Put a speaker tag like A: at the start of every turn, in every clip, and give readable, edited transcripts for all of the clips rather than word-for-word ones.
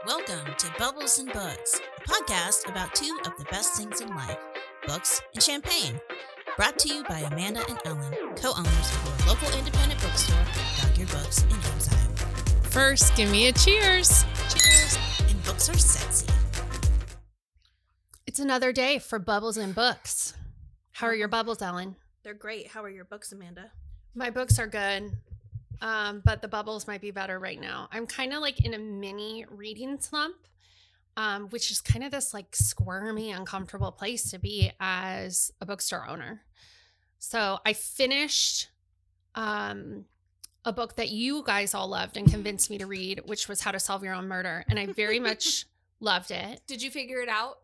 A: Welcome to Bubbles and Books, a podcast about two of the best things in life, books and champagne. Brought to you by Amanda and Ellen, co-owners of your local independent bookstore, Dog Your Books in Exile.
B: First, give me a cheers.
A: Cheers, and books are sexy.
B: It's another day for Bubbles and Books. How are your bubbles, Ellen?
A: They're great. How are your books, Amanda?
B: My books are good, but the bubbles might be better right now. I'm kind of like in a mini reading slump, which is kind of this like squirmy, uncomfortable place to be as a bookstore owner. So I finished a book that you guys all loved and convinced me to read, which was How to Solve Your Own Murder. And I very much loved it.
C: Did you figure it out?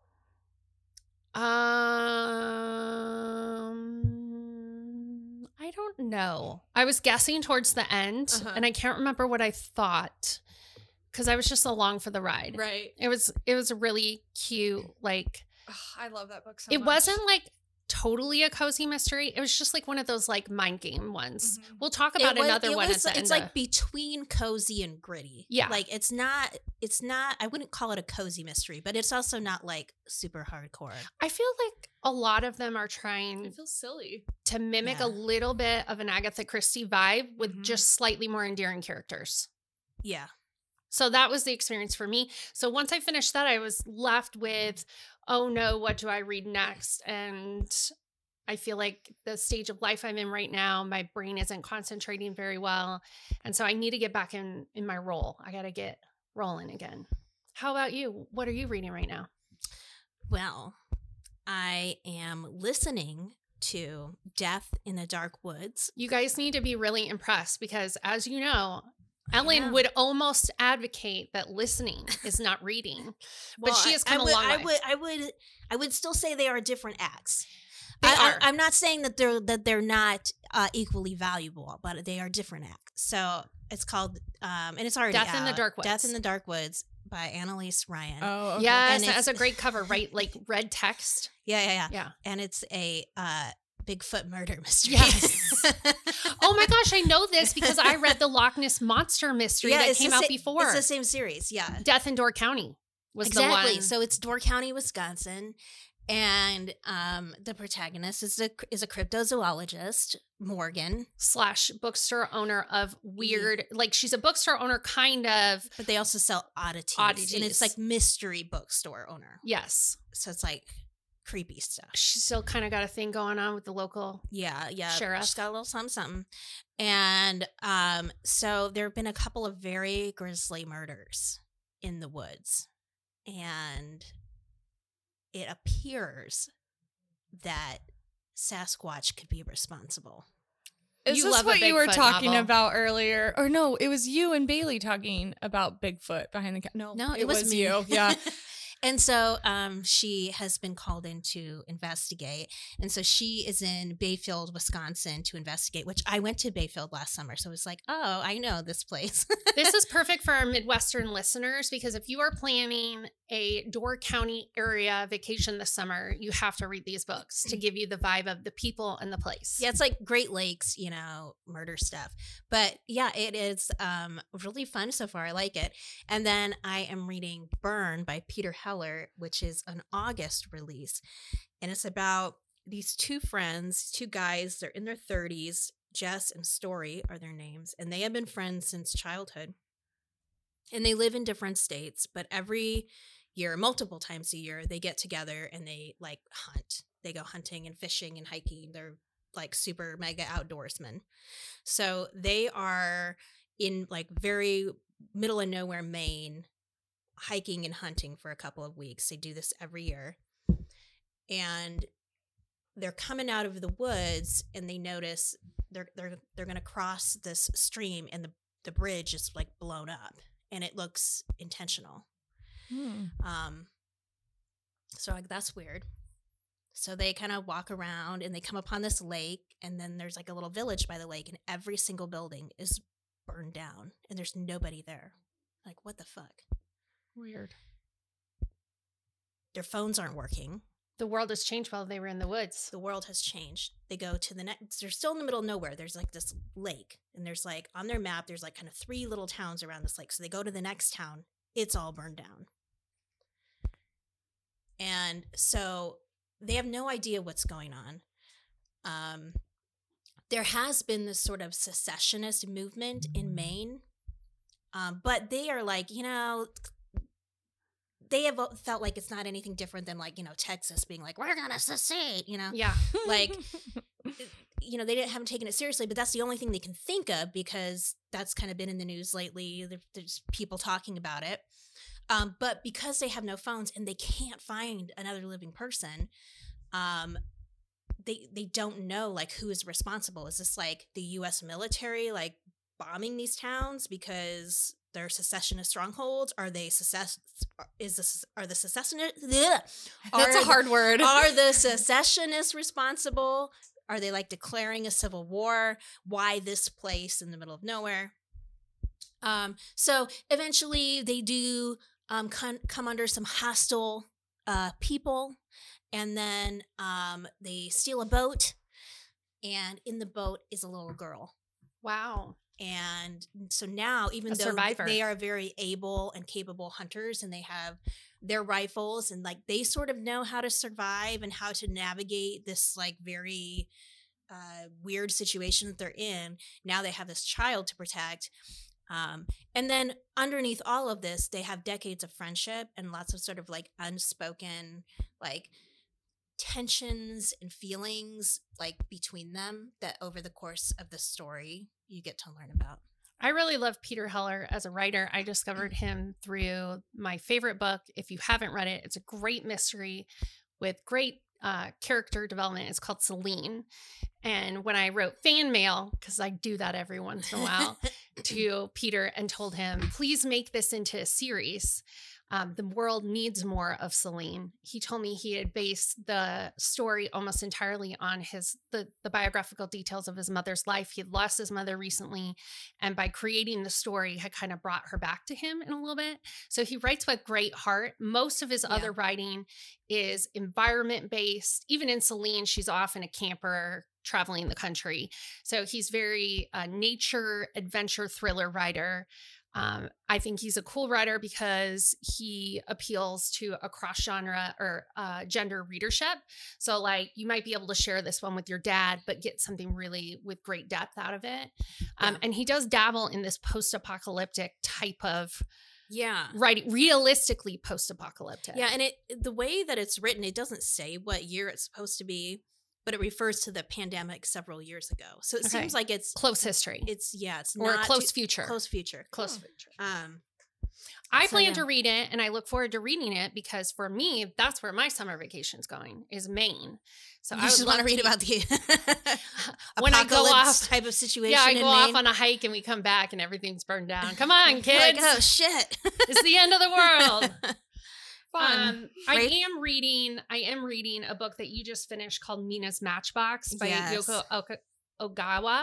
B: I don't know. I was guessing towards the end, and I can't remember what I thought because I was just along for the ride.
C: Right.
B: It was a really cute, like.
C: Ugh, I love that book so
B: it
C: much.
B: wasn't like totally a cozy mystery. It was just like one of those like mind game ones. We'll talk about another one at the end.
A: It's like between cozy and gritty.
B: Yeah.
A: Like it's not, I wouldn't call it a cozy mystery, but it's also not like super hardcore.
B: I feel like a lot of them are
C: I
B: trying
C: feel silly.
B: to mimic
A: Yeah.
B: a little bit of an Agatha Christie vibe with just slightly more endearing characters.
A: Yeah.
B: So that was the experience for me. So once I finished that, I was left with, oh no, what do I read next? And I feel like the stage of life I'm in right now, my brain isn't concentrating very well. And so I need to get back in my role. I got to get rolling again. How about you? What are you reading right now?
A: Well, I am listening to Death in the Dark Woods.
B: You guys need to be really impressed because as you know, Ellen
A: Yeah.
B: would almost advocate that listening is not reading, but
A: Well,
B: she has come a long way.
A: I would still say they are different acts.
B: They are.
A: I'm not saying that they're not equally valuable, but they are different acts. So it's called and it's already
B: Death in the
A: out.
B: Dark Woods.
A: Death in the Dark Woods by Annalise Ryan.
C: Oh, okay.
B: Yes,
A: And
B: it has
A: it's-
B: a great cover, right? Like red text.
A: Yeah.
B: Yeah.
A: And it's a Bigfoot murder mystery.
B: Yes. Oh my gosh, I know this because I read the Loch Ness Monster mystery that
A: it's
B: came
A: the
B: out
A: sa-
B: before.
A: It's the same series. Yeah.
B: Death in Door County was
A: Exactly.
B: the one.
A: So it's Door County, Wisconsin, and the protagonist is a cryptozoologist, Morgan.
B: / bookstore owner of weird, like she's a bookstore owner kind of.
A: But they also sell oddities.
B: Oddities.
A: And it's like mystery bookstore owner.
B: Yes.
A: So it's like creepy stuff.
B: She's still kind of got a thing going on with the local.
A: Yeah.
B: Sheriff.
A: She's got a little something. And so there have been a couple of very grisly murders in the woods. And it appears that Sasquatch could be responsible.
C: Is
B: You
C: this
B: love a
C: what you were
B: Bigfoot
C: talking
B: novel.
C: about earlier? Or no, it was you and Bailey talking about Bigfoot behind the
A: No,
C: it was
A: me.
C: you. Yeah.
A: And so she has been called in to investigate. And so she is in Bayfield, Wisconsin to investigate, which I went to Bayfield last summer. So it's like, oh, I know this place.
B: This is perfect for our Midwestern listeners because if you are planning a Door County area vacation this summer, you have to read these books to give you the vibe of the people and the place.
A: Yeah, it's like Great Lakes, murder stuff. But yeah, it is really fun so far. I like it. And then I am reading Burn by Peter Heller, which is an August release. And it's about these two friends, two guys. They're in their 30s. Jess and Story are their names. And they have been friends since childhood. And they live in different states. But every year, multiple times a year, they get together and they like hunt. They go hunting and fishing and hiking. They're like super mega outdoorsmen. So they are in like very middle of nowhere Maine, hiking and hunting for a couple of weeks. They do this every year. And they're coming out of the woods and they notice they're going to cross this stream and the bridge is like blown up and it looks intentional. So like that's weird. So they kind of walk around and they come upon this lake and then there's like a little village by the lake and every single building is burned down and there's nobody there. Like, what the fuck?
B: Weird.
A: Their phones aren't working.
B: The world has changed while they were in the woods.
A: The world has changed. They go to the next, they're still in the middle of nowhere. There's like this lake and there's like on their map, there's like kind of 3 little towns around this lake. So they go to the next town it's all burned down. And so they have no idea what's going on. There has been this sort of secessionist movement in Maine, but they are like, they have felt like it's not anything different than like, Texas being like, we're going to secede,
B: Yeah.
A: like, they haven't taken it seriously, but that's the only thing they can think of because that's kind of been in the news lately. There's people talking about it. But because they have no phones and they can't find another living person, they don't know like who is responsible. Is this like the U.S. military like bombing these towns because they're secessionist strongholds? Are they are the secessionists?
B: That's a hard word.
A: Are the secessionists responsible? Are they like declaring a civil war? Why this place in the middle of nowhere? So eventually they do come under some hostile people, and then they steal a boat, and in the boat is a little girl.
B: Wow.
A: And so now, even though
B: survivor.
A: They are very able and capable hunters, and they have their rifles, and like they sort of know how to survive and how to navigate this like very weird situation that they're in. Now they have this child to protect. And then underneath all of this, they have decades of friendship and lots of sort of like unspoken like tensions and feelings like between them that over the course of the story you get to learn about.
B: I really love Peter Heller as a writer. I discovered him through my favorite book. If you haven't read it, it's a great mystery with great character development. It's called Celine. And when I wrote fan mail, because I do that every once in a while, to Peter and told him, please make this into a series. The world needs more of Celine. He told me he had based the story almost entirely on the biographical details of his mother's life. He had lost his mother recently, and by creating the story had kind of brought her back to him in a little bit. So he writes with great heart. Most of his other writing is environment based. Even in Celine, she's often a camper traveling the country. So he's very nature adventure thriller writer. I think he's a cool writer because he appeals to a cross genre or gender readership. So like you might be able to share this one with your dad, but get something really with great depth out of it. And he does dabble in this post-apocalyptic type of writing, realistically post-apocalyptic.
A: Yeah. And the way that it's written, it doesn't say what year it's supposed to be, but it refers to the pandemic several years ago. So it seems like it's
B: close history.
A: It's
B: or
A: not
B: close future.
A: Close future.
B: Close future.
A: I
B: plan to read it, and I look forward to reading it because for me, that's where my summer vacation's going, is Maine. So
A: I just want to read about the
B: when I go off
A: type of situation.
B: Yeah, I go
A: off
B: on a hike and we come back and everything's burned down. Come on, kids!
A: Like, oh shit!
B: It's the end of the world.
A: Fun.
B: I am reading a book that you just finished called Mina's Matchbox by Yoko Ogawa.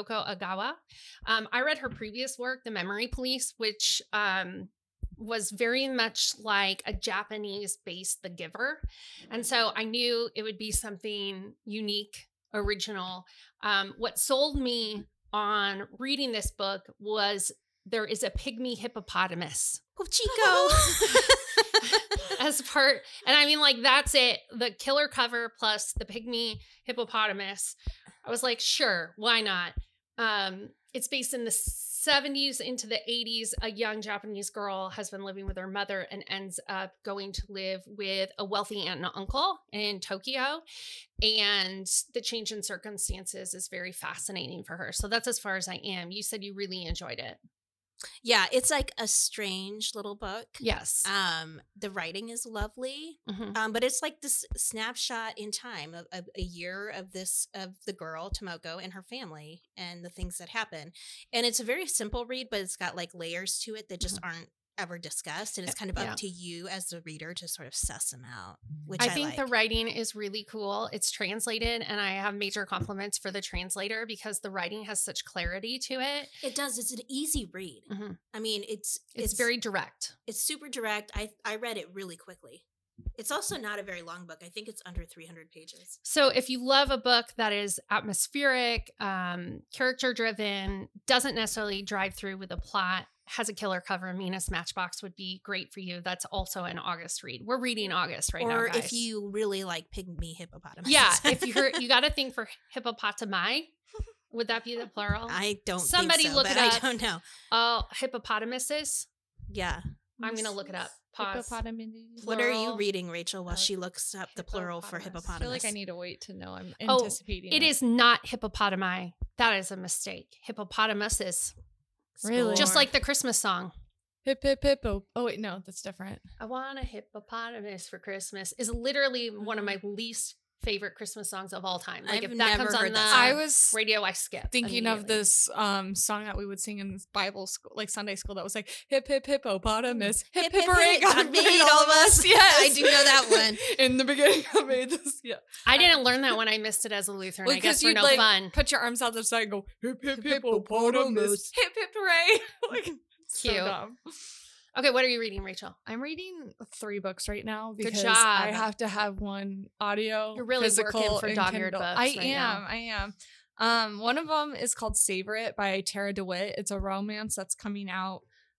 B: I read her previous work, The Memory Police, which was very much like a Japanese-based The Giver. And so I knew it would be something unique, original. What sold me on reading this book was there is a pygmy hippopotamus.
A: Oh, Chico.
B: As part, and I mean, like, that's it. The killer cover plus the pygmy hippopotamus. I was like, sure, why not? It's based in the 70s into the 80s. A young Japanese girl has been living with her mother and ends up going to live with a wealthy aunt and uncle in Tokyo. And the change in circumstances is very fascinating for her. So that's as far as I am. You said you really enjoyed it.
A: Yeah, it's like a strange little book.
B: Yes.
A: The writing is lovely.
B: Mm-hmm.
A: But it's like this snapshot in time of a year of the girl, Tomoko, and her family and the things that happen. And it's a very simple read, but it's got like layers to it that just aren't ever discussed. And it's kind of up to you as the reader to sort of suss them out, which I
B: think
A: like.
B: The writing is really cool. It's translated, and I have major compliments for the translator because the writing has such clarity to it.
A: It does. It's an easy read.
B: Mm-hmm.
A: I mean, it's
B: very direct.
A: It's super direct. I read it really quickly. It's also not a very long book. I think it's under 300 pages.
B: So if you love a book that is atmospheric, character driven, doesn't necessarily drive through with a plot, Has a Killer cover. Venus Matchbox would be great for you. That's also an August read. We're reading August right now,
A: Or
B: guys.
A: if you really like pygmy hippopotamus.
B: yeah, if you got to think for hippopotami. Would that be the plural?
A: I don't
B: Somebody
A: think so,
B: look
A: but
B: it
A: I
B: up.
A: don't know.
B: Hippopotamuses.
A: Yeah.
B: I'm going to look it up. Pause.
C: Hippopotamus.
A: What are you
B: Plural
A: reading, Rachel, while
C: of
A: she looks up the plural for
C: hippopotamus.
A: hippopotamus?
C: I feel like I need to wait to know. I'm
B: Oh,
C: anticipating
B: It is not hippopotami. That is a mistake. Hippopotamuses.
C: Really?
B: Just like the Christmas song.
C: Hip hip hippo. Oh wait, no, that's different.
B: I want a hippopotamus for Christmas is literally one of my least favorite Christmas songs of all time. Like
A: I've
B: if that
A: never
B: comes on
A: heard
B: the
A: that song.
C: I was
B: radio, I skip.
C: thinking of
B: immediately.
C: this song that we would sing in Bible school, like Sunday school, that was like hip hip hippopotamus, hip hip hooray, God made all of us. Yes,
A: I do know that one.
C: In the beginning, God made this. Yeah,
B: I didn't learn that when I missed it as a Lutheran. I guess for
C: you'd
B: no
C: like
B: fun.
C: put your arms out the side and go hip hip hippopotamus, hip hip hooray. Like so
B: Cute.
C: dumb.
B: Okay, what are you reading, Rachel?
C: I'm reading 3 books right now
B: Good
C: because
B: job.
C: I have to have one audio.
B: You're really
C: physical,
B: working for
C: and
B: dog-eared
C: Kindle.
B: books
C: I
B: right now.
C: am. One of them is called Savor It by Tara DeWitt. It's a romance that's coming out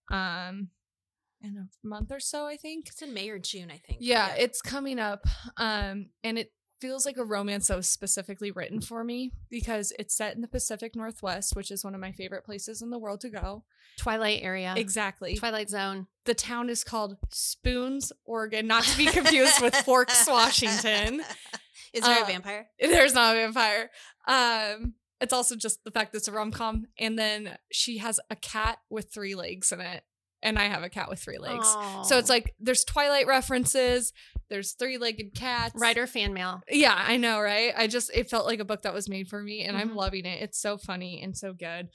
C: in a month or so, I think.
A: It's in May or June, I think.
C: Yeah, it's coming up. And it feels like a romance that was specifically written for me because it's set in the Pacific Northwest, which is one of my favorite places in the world to go.
B: Twilight area.
C: Exactly.
B: Twilight Zone.
C: The town is called Spoons, Oregon, not to be confused with Forks, Washington.
A: Is there a vampire?
C: There's not a vampire. It's also just the fact that it's a rom-com. And then she has a cat with 3 legs in it. And I have a cat with 3 legs. So it's like there's Twilight references. There's 3-legged cats.
B: writer fan mail.
C: Yeah, I know, right? It felt like a book that was made for me, and I'm
B: Mhm.
C: loving it. It's so funny and so good.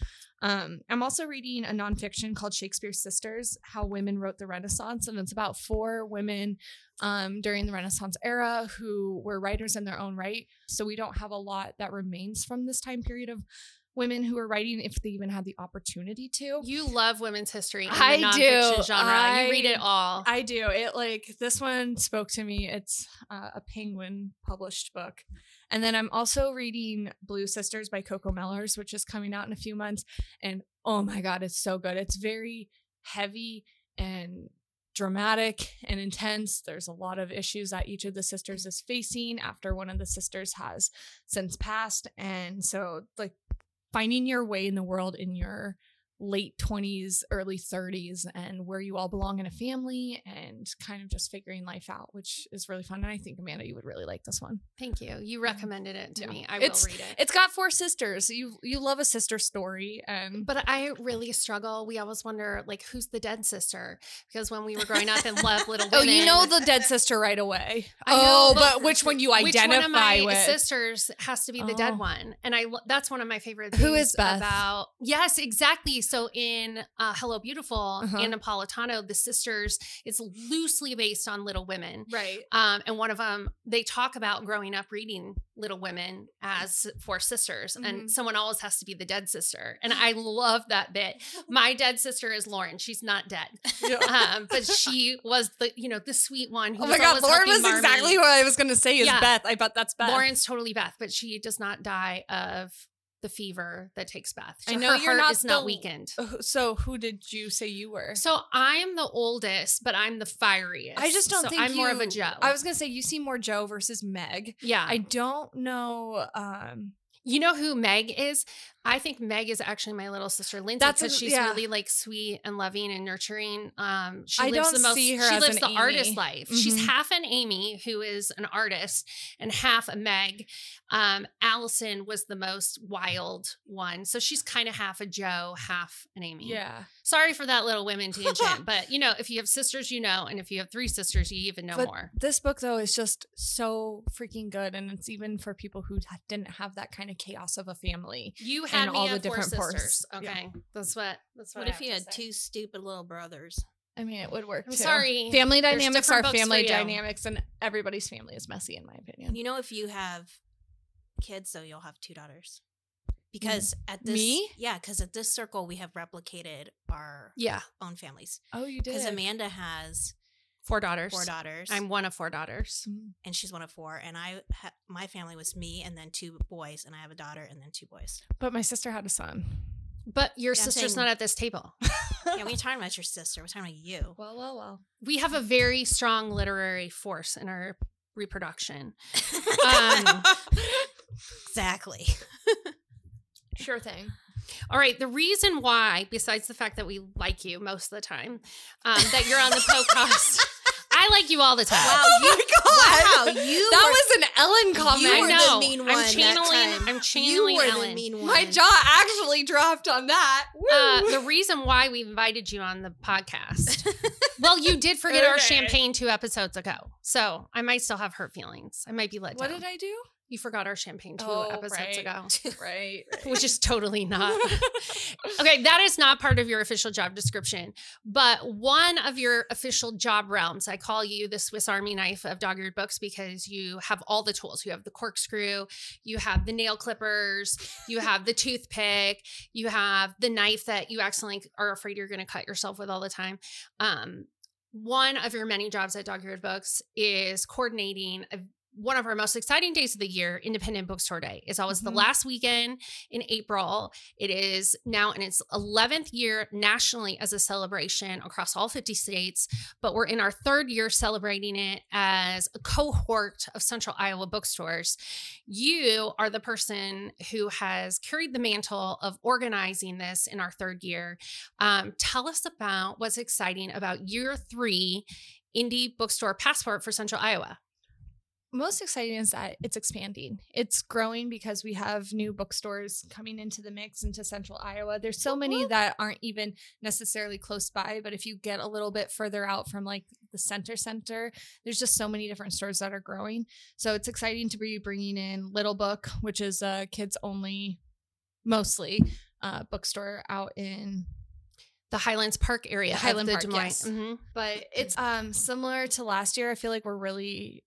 C: I'm also reading a nonfiction called Shakespeare's Sisters: How Women Wrote the Renaissance, and it's about 4 women during the Renaissance era who were writers in their own right. So we don't have a lot that remains from this time period of women who are writing, if they even had the opportunity to.
B: You love women's history in
C: I
B: the nonfiction
C: do.
B: genre. You read it all.
C: I do. It like this one spoke to me. It's a Penguin published book. And then I'm also reading Blue Sisters by Coco Mellors, which is coming out in a few months. And oh my God, it's so good. It's very heavy and dramatic and intense. There's a lot of issues that each of the sisters is facing after one of the sisters has since passed. And so like finding your way in the world in your late 20s, early 30s, and where you all belong in a family and kind of just figuring life out, which is really fun. And I think, Amanda, you would really like this one.
B: Thank you. You recommended it to
C: Yeah.
B: me. I will read it.
C: It's got 4 sisters. You love a sister story. And
B: But I really struggle. We always wonder, like, who's the dead sister? Because when we were growing up and loved Little
C: oh,
B: Women,
C: you know the dead sister right away.
B: I know,
C: oh,
B: but
C: but which one you
B: which one
C: identify
B: of my
C: with?
B: sisters has to be the
C: Oh.
B: dead one, and that's one of my favorite things.
C: Who is Beth?
B: About yes, exactly. So in Hello Beautiful,
C: Uh-huh.
B: Anna Napolitano, the sisters, it's loosely based on Little Women.
C: Right.
B: And one of them, they talk about growing up reading Little Women as 4 sisters,
C: Mhm.
B: and someone always has to be the dead sister. And I love that bit. My dead sister is Lauren. She's not dead, but she was the sweet one. Who
C: Oh
B: was
C: my God,
B: always
C: Lauren
B: helping
C: was exactly
B: Marmee.
C: what I was going to say is
B: Yeah.
C: Beth. I bet that's Beth.
B: Lauren's totally Beth, but she does not die of the fever that takes Beth.
C: I
B: So
C: know
B: her
C: you're
B: heart
C: not
B: is not
C: the-
B: weakened.
C: So who did you say you were?
B: So I'm the oldest, but I'm the fieriest.
C: I just don't
B: So
C: think
B: I'm more of a Joe.
C: I was gonna say you seem more Joe versus Meg.
B: yeah.
C: I don't know.
B: You know who Meg is? I think Meg is actually my little sister Lindsay
C: That's
B: because
C: a-
B: she's
C: yeah.
B: really like sweet and loving and nurturing. She
C: I
B: lives
C: don't
B: the most.
C: see her
B: she
C: as
B: lives
C: an
B: the
C: Amy.
B: artist life. She's
C: Mhm.
B: half an Amy, who is an artist, and half a Meg. Allison was the most wild one, so she's kind of half a Joe, half an Amy.
C: Yeah,
B: Sorry for that Little Women tangent, but if you have sisters, and if you have 3 sisters, you even know
C: but
B: more.
C: this book though is just so freaking good, and it's even for people who didn't have that kind of chaos of a family.
B: You had
C: and
B: me
C: all
B: at
C: the
B: 4
C: different parts.
B: sisters.
C: Yeah.
B: Okay, that's what.
A: What
B: I
A: if you
B: have
A: had
B: to say.
A: 2 stupid little brothers?
C: I mean, it would work.
B: I'm
C: too.
B: sorry.
C: Family
B: There's
C: dynamics are
B: different books
C: family
B: for you.
C: dynamics, and everybody's family is messy, in my opinion.
A: You know, if you have kids, though, you'll have 2 daughters. Because at this,
C: Me?
A: yeah, because at this circle we have replicated our
B: Yeah,
A: own families.
C: Oh, you did.
A: Because Amanda has
B: 4 daughters.
A: 4 daughters.
B: I'm one of 4 daughters.
A: and she's one of 4. And my family was me and then 2 boys, and I have a daughter and then 2 boys.
C: But my sister had a son.
B: But your
A: Yeah, I'm
B: sister's
A: saying-
B: not at this table.
A: Yeah, we ain't talking about your sister. We're talking about you.
C: Well.
B: We have a very strong literary force in our reproduction.
A: Exactly.
C: Sure thing.
B: All right. The reason why, besides the fact that we like you most of the time, that you're on the podcast, I like you all the time.
A: Wow,
C: God.
A: wow, you
C: That
A: were,
C: was an Ellen comment.
A: you
B: I
A: were
B: know.
A: the mean one.
B: I'm channeling. I'm
A: You
B: channeling
A: were
B: Ellen.
A: the mean one.
C: My jaw actually dropped on that. Woo.
B: The reason why we invited you on the podcast. Well, you did forget our
C: Okay.
B: champagne 2 episodes ago, so I might still have hurt feelings. I might be let
C: What
B: down.
C: did I do?
B: You forgot our champagne 2
C: Oh,
B: episodes
C: right.
B: ago.
C: Right.
B: Which is totally not. Okay, that is not part of your official job description. But one of your official job realms, I call you the Swiss Army knife of dog-eared books because you have all the tools. You have the corkscrew, you have the nail clippers, you have the toothpick, you have the knife that you accidentally are afraid you're going to cut yourself with all the time. One of your many jobs at Dog-Eared Books is coordinating one of our most exciting days of the year, Independent Bookstore Day. It's always the
C: Mhm.
B: last weekend in April. It is now in its 11th year nationally as a celebration across all 50 states, but we're in our 3rd year celebrating it as a cohort of Central Iowa bookstores. You are the person who has carried the mantle of organizing this in our 3rd year. Tell us about what's exciting about year 3 Indie Bookstore Passport for Central Iowa.
C: Most exciting is that it's expanding. It's growing because we have new bookstores coming into the mix into Central Iowa. There's so many that aren't even necessarily close by, but if you get a little bit further out from like the center, there's just so many different stores that are growing. So it's exciting to be bringing in Little Book, which is a kids only, mostly bookstore out in
B: The Highlands Park area.
C: Highland
B: of
C: Park,
B: the Des Moines.
C: yes.
B: Mhm.
C: But it's similar to last year. I feel like we're really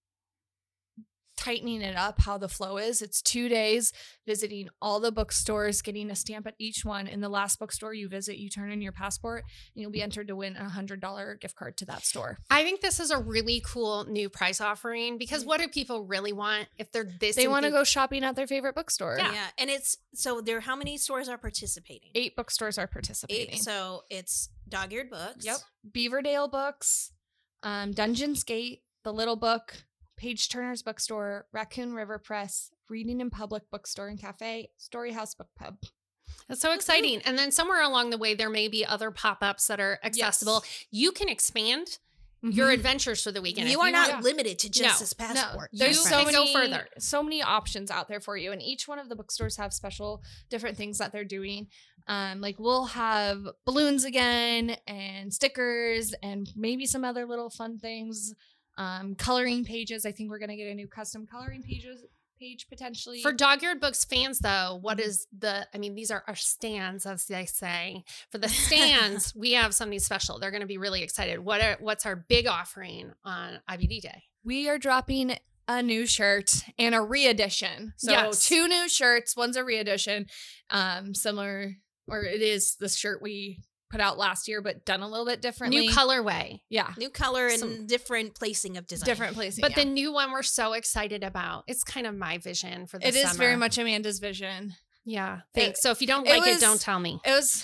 C: tightening it up how the flow is. It's 2 days visiting all the bookstores, getting a stamp at each one. In the last bookstore you visit, you turn in your passport and you'll be entered to win a $100 gift card to that store.
B: I think this is a really cool new prize offering because what do people really want if they're this?
C: They want to go shopping at their favorite bookstore.
A: Yeah. And it's so there. How many stores are participating?
C: 8 bookstores are participating.
A: 8. So it's Dog-Eared Books.
C: Yep. Beaverdale Books, Dungeons Gate, The Little Book, Page Turner's Bookstore, Raccoon River Press, Reading in Public Bookstore and Cafe, Storyhouse Book Pub.
B: That's so exciting. And then somewhere along the way, there may be other pop-ups that are accessible. You can expand your adventures for the weekend.
A: You
B: If
A: are not
C: want-
A: limited to just
B: No,
A: this passport.
C: There's
B: You
C: so
B: can
C: many,
B: go further.
C: so many options out there for you, and each one of the bookstores have special different things that they're doing. Like we'll have balloons again, and stickers, and maybe some other little fun things. Coloring pages. I think we're gonna get a new custom coloring page potentially.
B: For Dog-Eared Books fans, though, what is these are our stands, as they say. For the stands, we have something special. They're going to be really excited. What's our big offering on IBD Day?
C: We are dropping a new shirt and a re-edition. So
B: Yes.
C: 2 new shirts. One's a re-edition. Similar, or it is the shirt we put out last year, but done a little bit differently.
B: New colorway.
C: Yeah.
A: New color and
B: Some-
A: different placing of design.
C: Different placing.
B: But
C: yeah.
B: the new one we're so excited about. It's kind of my vision for the
C: It
B: summer.
C: is very much Amanda's vision.
B: Yeah. Thanks.
C: It-
B: So if you don't
C: it
B: like it,
C: was-
B: don't tell me.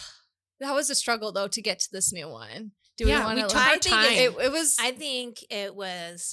C: That was a struggle though to get to this new one. Do
B: Yeah,
C: we want
B: we
C: to?
B: took our time.
C: It was.
A: I think it was.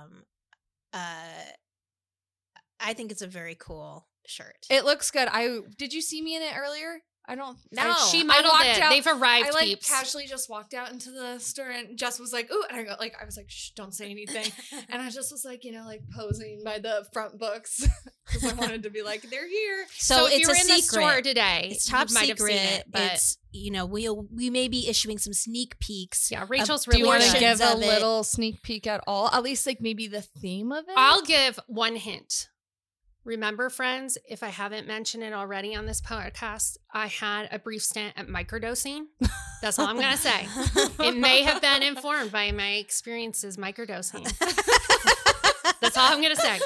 A: I think it's a very cool shirt.
C: It looks good. Did you see me in it earlier? I don't.
A: No.
B: She
C: I
B: modeled
C: walked
B: it.
C: out-
B: They've arrived,
C: I like
B: peeps.
C: casually just walked out into the store and Jess was like, "Ooh," and I was like, "Shh, don't say anything." And I just was like, like posing by the front books because I wanted to be like, "They're here."
B: So if
A: it's
B: you were
A: a
B: in the store
A: secret.
B: today,
A: It's top
B: you might have
A: secret.
B: seen it, but
A: It's we may be issuing some sneak peeks.
B: yeah, Rachel's
C: Do you
B: really
C: want to
B: good.
C: give a
A: of it.
C: little sneak peek at all? At least like maybe the theme of it.
B: I'll give one hint. Remember, friends, if I haven't mentioned it already on this podcast, I had a brief stint at microdosing. That's all I'm going to say. It may have been informed by my experiences microdosing. That's all I'm going to say.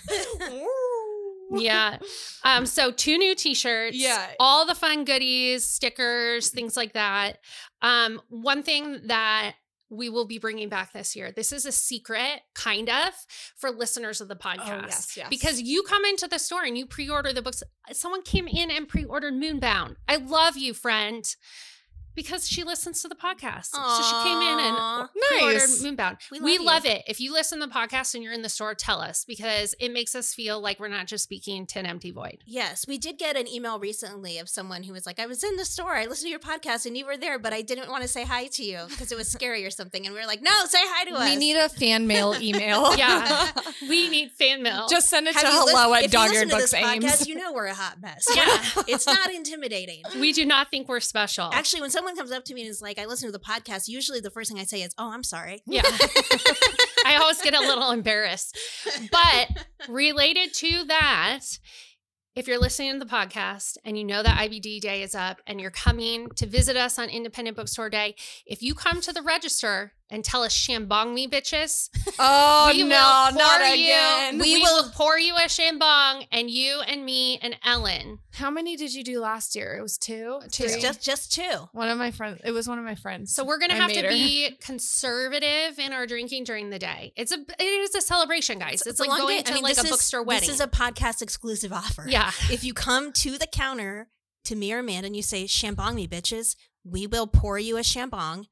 B: Yeah. So 2 new t-shirts.
C: Yeah.
B: All the fun goodies, stickers, things like that. One thing that we will be bringing back this year. This is a secret, kind of, for listeners of the podcast.
C: yes.
B: Because you come into the store and you pre-order the books. Someone came in and pre-ordered Moonbound. I love you, friend. Because she listens to the podcast. So she came in and pre-ordered
C: Nice.
B: Moonbound. We love it. If you listen to the podcast and you're in the store, tell us, because it makes us feel like we're not just speaking to an empty void.
A: Yes, we did get an email recently of someone who was like, I was in the store, I listened to your podcast and you were there, but I didn't want to say hi to you because it was scary or something. And we were like, no, say hi to us.
C: We need a fan mail email.
B: Yeah. We need fan mail.
C: Just send it to
A: Have you
C: hello at
A: if you
C: Dog
A: listen
C: Yard
A: to
C: Books
A: this
C: Ames.
A: podcast, you know we're a hot mess.
B: Yeah.
A: It's not intimidating.
B: We do not think we're special.
A: Actually, when someone comes up to me and is like, I listen to the podcast, usually the first thing I say is, oh, I'm sorry.
B: Yeah. I always get a little embarrassed. But related to that, if you're listening to the podcast and you know that IBD Day is up and you're coming to visit us on Independent Bookstore Day, if you come to the register and tell us shambong me, bitches,
C: Oh,
B: we will
C: no,
B: pour
C: not
B: you-
C: again.
B: We will pour you a shambong, and you and me and Ellen.
C: How many did you do last year? It was 2?
B: Two.
A: It's
C: Three?
A: just two.
C: One of my friends. It was one of my friends.
B: So we're gonna
C: I
B: have
C: made
B: to
C: her.
B: be conservative in our drinking during the day. It is a celebration, guys. It's
A: a
B: like
A: long
B: going
A: day.
B: to like a bookstore wedding.
A: This is a podcast exclusive offer.
B: Yeah.
A: If you come to the counter to me or Amanda and you say, shambong me, bitches, we will pour you a shambong.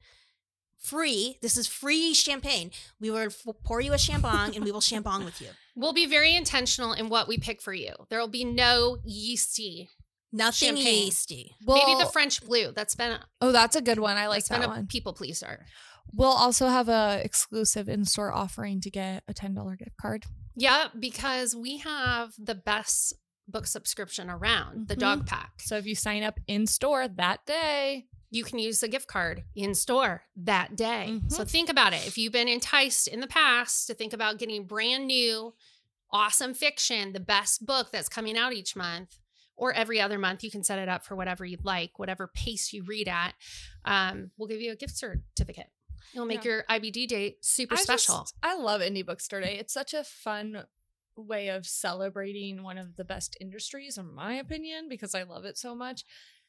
A: Free. This is free champagne. We will pour you a shambong and we will shambong with you.
B: We'll be very intentional in what we pick for you. There will be no yeasty.
A: Nothing
B: Champagne.
A: yeasty.
B: Maybe the French blue. That's been
C: that's a good one. I like
B: that's been
C: that
B: a
C: one.
B: people pleaser.
C: We'll also have a exclusive in-store offering to get a $10 gift card.
B: Yeah, because we have the best book subscription around, the
C: Mhm.
B: dog pack.
C: So if you sign up in store that day,
B: You can use the gift card in store that day.
C: Mhm.
B: So think about it. If you've been enticed in the past to think about getting brand new, awesome fiction, the best book that's coming out each month or every other month, you can set it up for whatever you'd like, whatever pace you read at. We'll give you a gift certificate. It'll make your IBD day super special.
C: I love Indie Bookstore Day. It's such a fun way of celebrating one of the best industries, in my opinion, because I love it so much.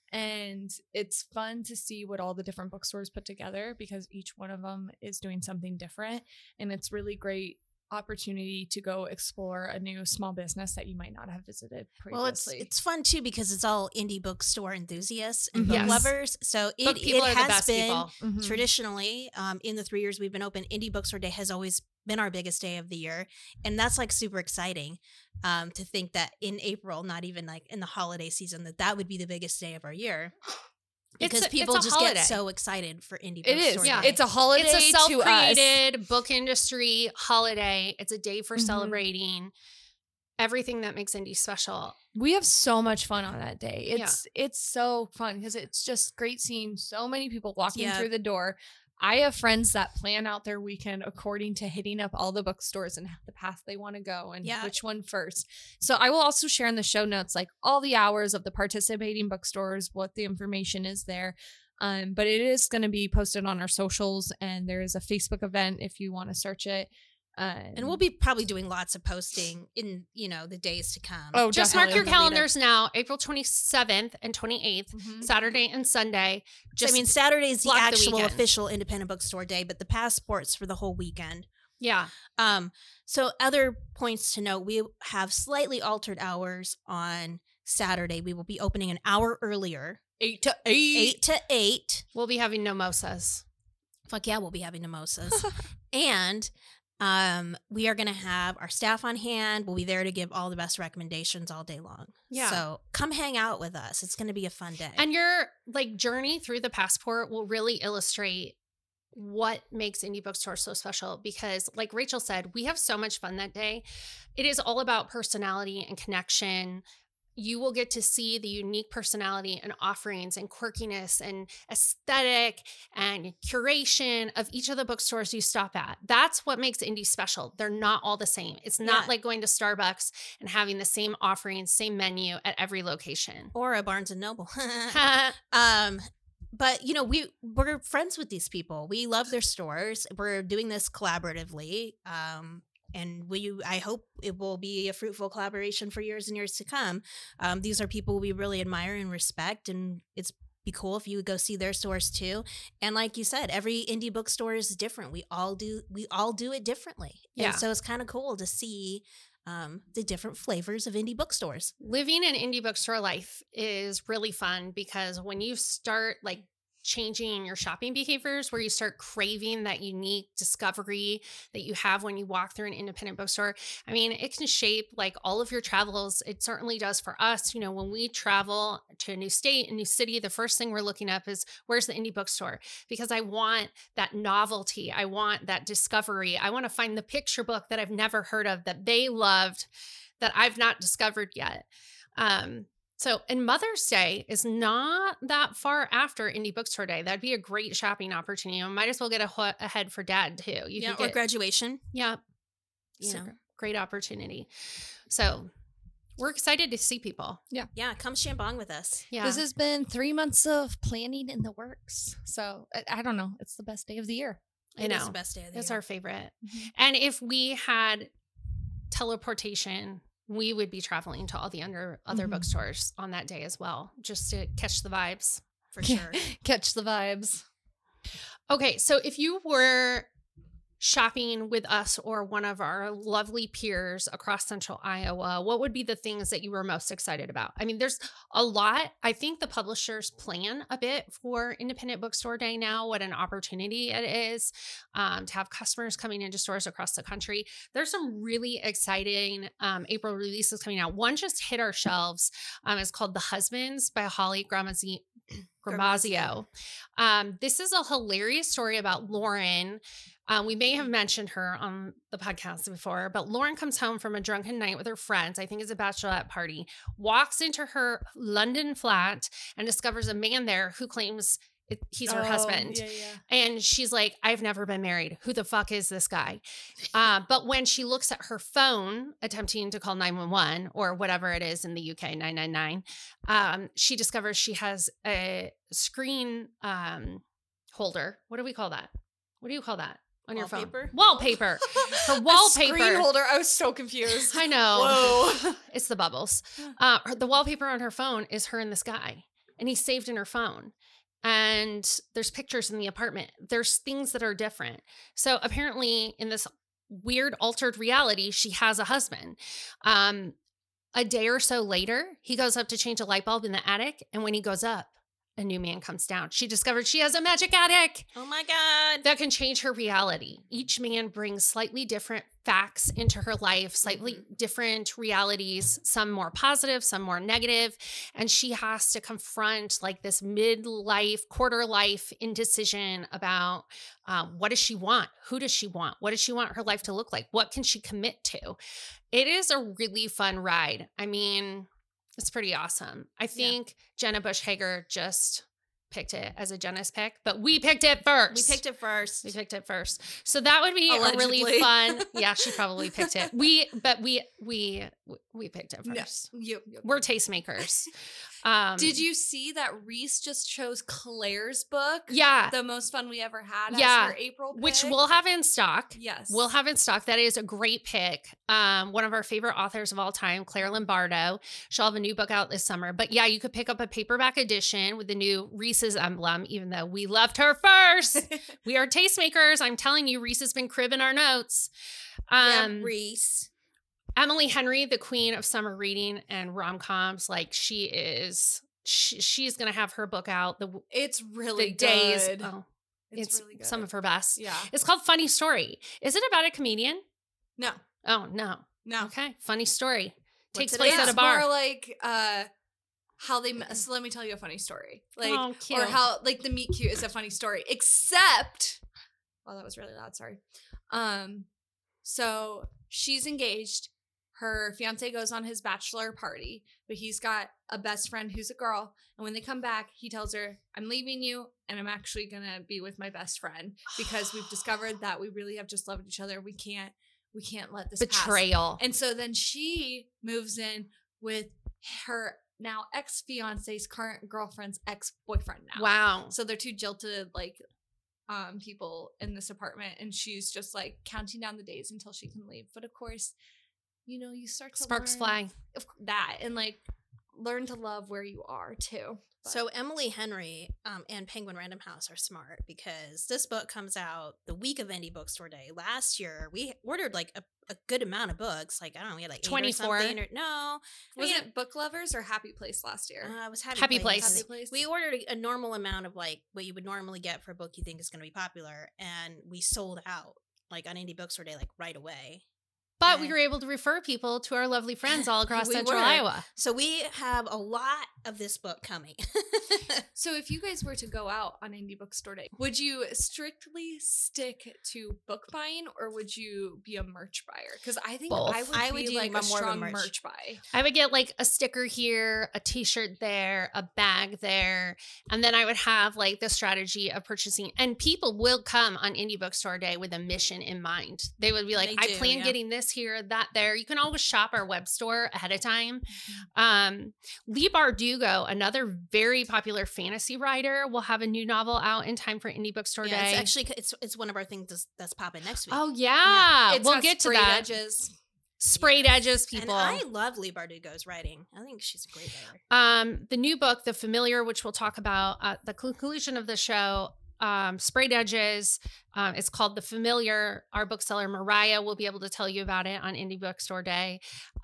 C: And it's fun to see what all the different bookstores put together because each one of them is doing something different. And it's really great opportunity to go explore a new small business that you might not have visited previously.
A: Well, it's fun too because it's all indie bookstore enthusiasts and book
B: Yes.
A: lovers. So
B: Book
A: it
B: people are the
A: has
B: best
A: been
B: people.
C: Mhm.
A: traditionally in the 3 years we've been open, Indie Bookstore Day has always been our biggest day of the year, and that's like super exciting to think that in April, not even like in the holiday season, that would be the biggest day of our year. Because people just
B: holiday.
A: get so excited for Indie
C: It
A: Bookstore
C: is.
B: Yeah.
A: Day.
C: It's a holiday
B: It's a
C: to us.
B: self-created book industry holiday. It's a day for
C: Mhm.
B: celebrating everything that makes indie special.
C: We have so much fun on that day. It's so fun because it's just great seeing so many people walking
A: Yeah.
C: through the door. I have friends that plan out their weekend according to hitting up all the bookstores and the path they want to go and
A: Yeah.
C: which one first. So I will also share in the show notes like all the hours of the participating bookstores, what the information is there. But it is going to be posted on our socials, and there is a Facebook event if you want to search it.
A: and we'll be probably doing lots of posting in the days to come.
C: Oh,
B: Just mark your
A: definitely.
B: calendars now, April 27th and 28th,
C: Mhm.
B: Saturday and Sunday.
A: So, Saturday is the
B: block the
A: actual
B: weekend.
A: official Independent Bookstore Day, but the passport's for the whole weekend.
B: Yeah.
A: So other points to note, we have slightly altered hours on Saturday. We will be opening an hour earlier,
C: 8 to 8.
A: 8 to 8.
B: We'll be having mimosas.
A: Fuck yeah, we'll be having mimosas. And we are going to have our staff on hand. We'll be there to give all the best recommendations all day long.
B: Yeah.
A: So come hang out with us. It's going to be a fun day.
B: And your journey through the passport will really illustrate what makes Indie Bookstore so special because like Rachel said, we have so much fun that day. It is all about personality and connection. You will get to see the unique personality and offerings and quirkiness and aesthetic and curation of each of the bookstores you stop at. That's what makes indie special. They're not all the same. It's not
A: Yeah.
B: like going to Starbucks and having the same offerings, same menu at every location.
A: or a Barnes and Noble. But we're friends with these people. We love their stores. We're doing this collaboratively. And I hope it will be a fruitful collaboration for years and years to come. These are people we really admire and respect, and it's be cool if you would go see their stores too. And like you said, every indie bookstore is different. We all do it differently.
B: Yeah.
A: And so it's kind of cool to see the different flavors of indie bookstores.
B: Living an indie bookstore life is really fun because when you start like changing your shopping behaviors, where you start craving that unique discovery that you have when you walk through an independent bookstore, I mean, it can shape like all of your travels. It certainly does for us. You know, when we travel to a new state, a new city, the first thing we're looking up is where's the indie bookstore? Because I want that novelty. I want that discovery. I want to find the picture book that I've never heard of, that they loved, that I've not discovered yet. So, and Mother's Day is not that far after Indie Bookstore Day. That'd be a great shopping opportunity. I might as well get ahead for Dad too.
A: Or graduation.
B: Yeah. So great opportunity. So we're excited to see people.
C: Yeah.
A: Yeah. Come Shambong with us.
B: Yeah.
C: This has been 3 months of planning in the works. So I don't know. It's the best day of the year.
B: I know.
A: It's the best day of the
B: It's
A: year.
B: our favorite. And if we had teleportation, we would be traveling to all the other bookstores on that day as well, just to catch the vibes.
A: For sure.
C: Catch the vibes.
B: Okay, so if you were shopping with us or one of our lovely peers across central Iowa, what would be the things that you were most excited about? I mean, there's a lot. I think the publishers plan a bit for Independent Bookstore Day now, what an opportunity it is to have customers coming into stores across the country. There's some really exciting April releases coming out. One just hit our shelves. It's called The Husbands by Holly Gramazio. This is a hilarious story about Lauren. We may have mentioned her on the podcast before, but Lauren comes home from a drunken night with her friends. I think it's a bachelorette party, walks into her London flat and discovers a man there who claims he's her husband.
C: Yeah.
B: And she's like, I've never been married. Who the fuck is this guy? But when she looks at her phone, attempting to call 911 or whatever it is in the UK, 999, she discovers she has a screen holder. What do we call that? What do you call that on your phone? Wallpaper. Her wallpaper.
C: Screen holder. I was so confused.
B: I know.
C: Whoa.
B: It's the bubbles. The wallpaper on her phone is her and this guy, and he's saved in her phone. And there's pictures in the apartment. There's things that are different. So apparently in this weird altered reality, she has a husband. A day or so later, he goes up to change a light bulb in the attic. And when he goes up, a new man comes down. She discovered she has a magic attic.
A: Oh my God.
B: That can change her reality. Each man brings slightly different facts into her life, slightly different realities, some more positive, some more negative. And she has to confront like this midlife, quarter life indecision about what does she want? Who does she want? What does she want her life to look like? What can she commit to? It is a really fun ride. I mean, it's pretty awesome. I think Jenna Bush Hager just picked it as a Jenna's pick, but we picked it first.
A: We picked it first.
B: So that would be
A: Allegedly.
B: a really fun. Yeah, she probably picked it. We picked it first.
C: No,
B: We're tastemakers.
C: Did you see that Reese just chose Claire's book?
B: Yeah.
C: The most fun we ever had as her April pick?
B: Which we'll have in stock.
C: Yes.
B: We'll have in stock. That is a great pick. One of our favorite authors of all time, Claire Lombardo. She'll have a new book out this summer. But yeah, you could pick up a paperback edition with the new Reese's emblem, even though we loved her first. We are tastemakers. I'm telling you, Reese has been cribbing our notes.
A: Reese.
B: Emily Henry, the queen of summer reading and rom-coms, like she's going to have her book out.
C: It's really good.
B: Days.
C: It's really good.
B: Some of her best.
C: Yeah.
B: It's called Funny Story. Is it about a comedian?
C: No.
B: Oh, no.
C: No.
B: Okay. Funny story.
A: What's
B: Takes
A: it
B: place
A: about?
B: at a bar.
C: More like how they met. So let me tell you a funny story. Like,
B: Oh, cute.
C: or how like the meet cute is a funny story. Except, oh, that was really loud. Sorry. So she's engaged. Her fiance goes on his bachelor party, but he's got a best friend who's a girl. And when they come back, he tells her, I'm leaving you and I'm actually going to be with my best friend because we've discovered that we really have just loved each other. We can't let this pass.
B: Betrayal.
C: And so then she moves in with her now ex-fiance's current girlfriend's ex-boyfriend now.
B: Wow.
C: So they're two jilted like people in this apartment, and she's just like counting down the days until she can leave. But of course, you know, you start to
B: Sparks
C: learn
B: fly.
C: that, and like learn to love where you are too. But-
A: So Emily Henry and Penguin Random House are smart because this book comes out the week of Indie Bookstore Day. Last year, we ordered like a good amount of books. Like, I don't know, we had like
B: 24.
A: 24. No.
C: was it Book Lovers or Happy Place last year?
A: It was
B: Happy Place.
C: Happy Place.
A: We ordered a normal amount of like what you would normally get for a book you think is going to be popular. And we sold out like on Indie Bookstore Day, like right away.
B: But we were able to refer people to our lovely friends all across
A: We
B: Central
A: were.
B: Iowa.
A: So we have a lot of this book coming.
C: So if you guys were to go out on Indie Bookstore Day, would you strictly stick to book buying or would you be a merch buyer? Because I think
B: Both.
C: I would
A: do
C: be like
A: more
C: a
A: of a
C: strong
A: merch.
C: merch buy.
B: I would get like a sticker here, a t-shirt there, a bag there, and then I would have like the strategy of purchasing. And people will come on Indie Bookstore Day with a mission in mind. They would be like,
A: They
B: I
A: do,
B: plan
A: yeah.
B: getting this here, that there. You can always shop our web store ahead of time. Lee Bardugo, another very popular fantasy writer, will have a new novel out in time for Indie Bookstore
A: Yeah,
B: Day.
A: it's actually it's one of our things that's popping next week.
B: Oh yeah,
C: It's
B: we'll
C: got
B: get to
C: sprayed
B: that.
C: edges.
B: Sprayed
A: Yes.
B: edges, people.
A: And I love Lee Bardugo's writing. I think she's a great writer.
B: The new book, The Familiar, which we'll talk about at the conclusion of the show, Sprayed Edges. It's called The Familiar. Our bookseller Mariah will be able to tell you about it on Indie Bookstore Day.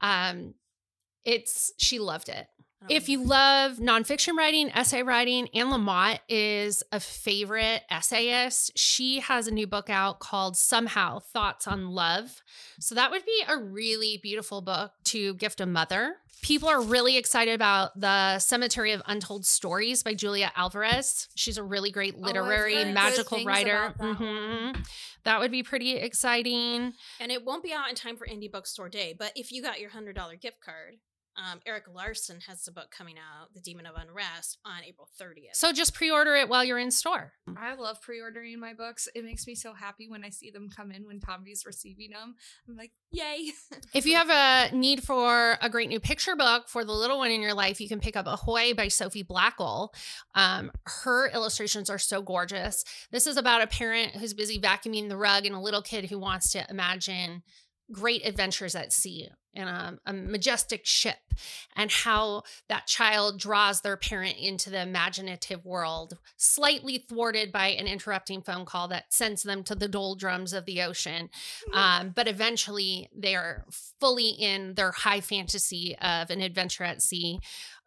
B: She loved it. If you love nonfiction writing, essay writing, Anne Lamott is a favorite essayist. She has a new book out called Somehow, Thoughts on Love. So that would be a really beautiful book to gift a mother. People are really excited about The Cemetery of Untold Stories by Julia Alvarez. She's a really great literary,
C: heard good
B: magical
C: things
B: writer.
C: about that one.
B: That would be pretty exciting.
A: And it won't be out in time for Indie Bookstore Day, but if you got your $100 gift card, Eric Larson has the book coming out, The Demon of Unrest, on April 30th.
B: So just pre-order it while you're in store.
C: I love pre-ordering my books. It makes me so happy when I see them come in when Tomby's receiving them. I'm like, yay.
B: If you have a need for a great new picture book for the little one in your life, you can pick up Ahoy by Sophie Blackall. Her illustrations are so gorgeous. This is about a parent who's busy vacuuming the rug and a little kid who wants to imagine great adventures at sea in a majestic ship, and how that child draws their parent into the imaginative world, slightly thwarted by an interrupting phone call that sends them to the doldrums of the ocean. But eventually they are fully in their high fantasy of an adventure at sea.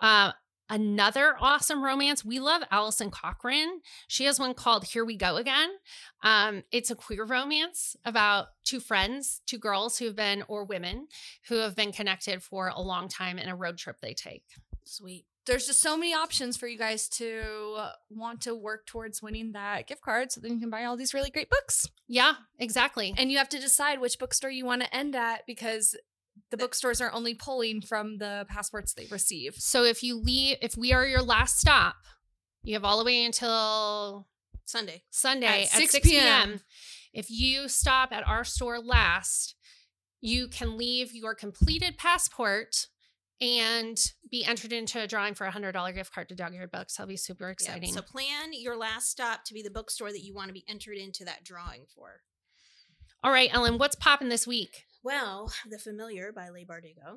B: Another awesome romance. We love Allison Cochran. She has one called Here We Go Again. It's a queer romance about two friends, two girls who have been, or women, who have been connected for a long time in a road trip they take.
A: Sweet.
C: There's just so many options for you guys to want to work towards winning that gift card so then you can buy all these really great books.
B: Yeah, exactly.
C: And you have to decide which bookstore you want to end at because the bookstores are only pulling from the passports they receive.
B: So if we are your last stop, you have all the way until
A: Sunday.
B: Sunday
C: At
B: at
C: 6
B: 6 p.m. If you stop at our store last, you can leave your completed passport and be entered into a drawing for a $100 gift card to Dog-Eared Books. That'll be super exciting.
A: Yeah, so plan your last stop to be the bookstore that you want to be entered into that drawing for.
B: All right, Ellen, what's popping this week?
A: Well, The Familiar by Leigh Bardugo.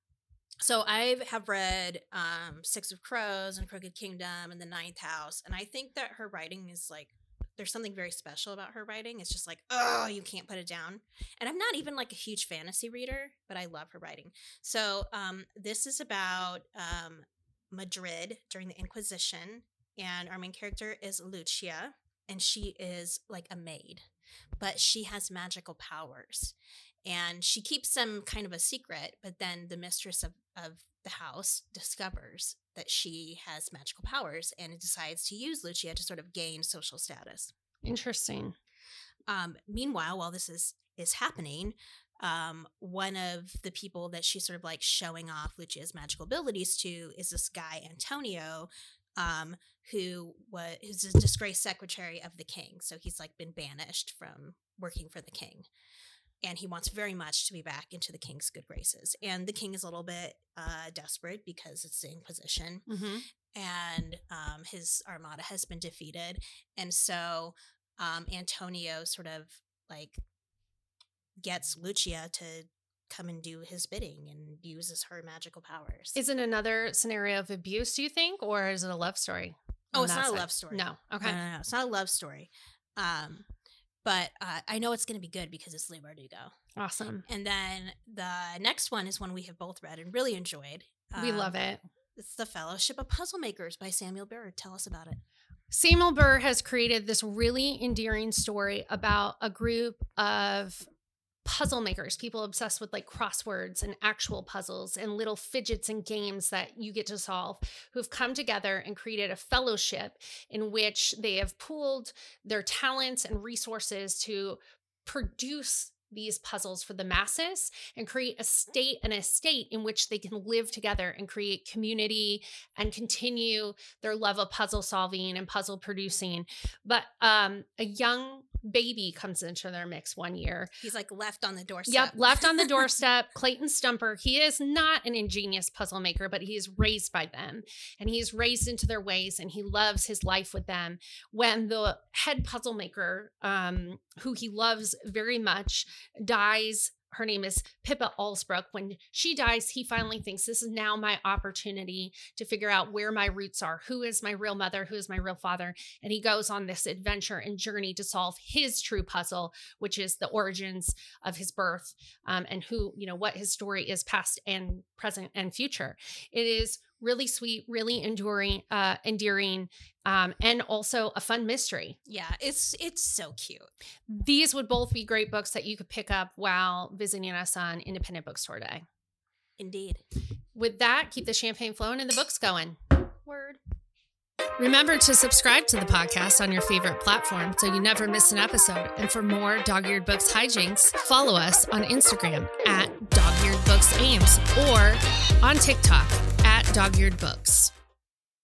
A: So I have read Six of Crows and Crooked Kingdom and The Ninth House, and I think that her writing is like, there's something very special about her writing. It's just like, oh, you can't put it down. And I'm not even like a huge fantasy reader, but I love her writing. So this is about Madrid during the Inquisition, and our main character is Lucia, and she is like a maid, but she has magical powers. And she keeps them kind of a secret, but then the mistress of the house discovers that she has magical powers and decides to use Lucia to sort of gain social status.
B: Interesting.
A: Meanwhile, while this is happening, one of the people that she's sort of like showing off Lucia's magical abilities to is this guy, Antonio, who's a disgraced secretary of the king. So he's like been banished from working for the king. And he wants very much to be back into the king's good graces. And the king is a little bit desperate because it's the Inquisition.
B: Mm-hmm.
A: And his armada has been defeated. And so Antonio sort of like gets Lucia to come and do his bidding and uses her magical powers.
B: Is it another scenario of abuse, do you think, or is it a love story?
A: Oh, it's not a love story.
B: No. Okay.
A: No. It's not a love story. But I know it's going to be good because it's Leigh Bardugo.
B: Awesome.
A: And then the next one is one we have both read and really enjoyed.
B: We love it.
A: It's The Fellowship of Puzzle Makers by Samuel Bird. Tell us about it.
B: Samuel Burr has created this really endearing story about a group of puzzle makers, people obsessed with like crosswords and actual puzzles and little fidgets and games that you get to solve, who've come together and created a fellowship in which they have pooled their talents and resources to produce these puzzles for the masses and create a state in which they can live together and create community and continue their love of puzzle solving and puzzle producing. But a young baby comes into their mix one year.
A: He's like left on the doorstep.
B: Yep, left on the doorstep. Clayton Stumper. He is not an ingenious puzzle maker, but he is raised by them and he is raised into their ways and he loves his life with them. When the head puzzle maker, who he loves very much, dies, her name is Pippa Allsbrook. When she dies, he finally thinks, this is now my opportunity to figure out where my roots are. Who is my real mother? Who is my real father? And he goes on this adventure and journey to solve his true puzzle, which is the origins of his birth, and who, what his story is, past and present and future. It is really sweet, really endearing, and also a fun mystery.
A: Yeah, it's so cute.
B: These would both be great books that you could pick up while visiting us on Independent Bookstore Day.
A: Indeed.
B: With that, keep the champagne flowing and the books going.
A: Word.
B: Remember to subscribe to the podcast on your favorite platform so you never miss an episode. And for more Dog-Eared Books hijinks, follow us on Instagram at Dog-Eared Books Ames or on TikTok at Dog-Eared Books.